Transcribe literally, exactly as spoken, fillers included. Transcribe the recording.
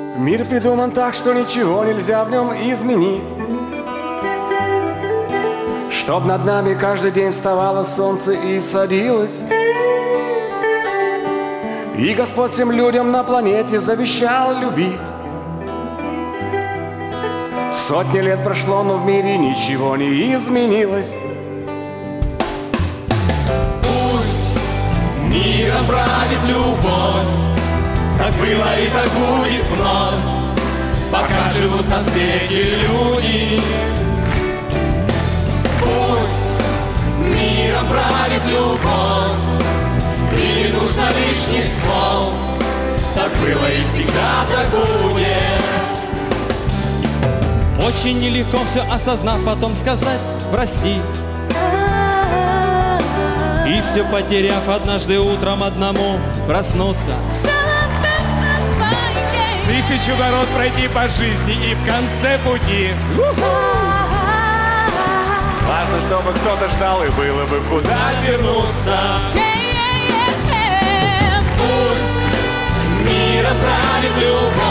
Мир придуман так, что ничего нельзя в нем изменить. Чтоб над нами каждый день вставало солнце и садилось. И Господь всем людям на планете завещал любить. Сотни лет прошло, но в мире ничего не изменилось. Пусть миром правит любовь, так было и так будет вновь, пока живут на свете люди. Пусть миром правит любовь, и не нужно лишних слов, так было и всегда так будет. Очень нелегко все осознав, потом сказать «прости». И все потеряв, однажды утром одному проснуться. Тысячу ворот пройти по жизни и в конце пути. Важно, чтобы кто-то ждал и было бы куда вернуться. Пусть миром правит любовь,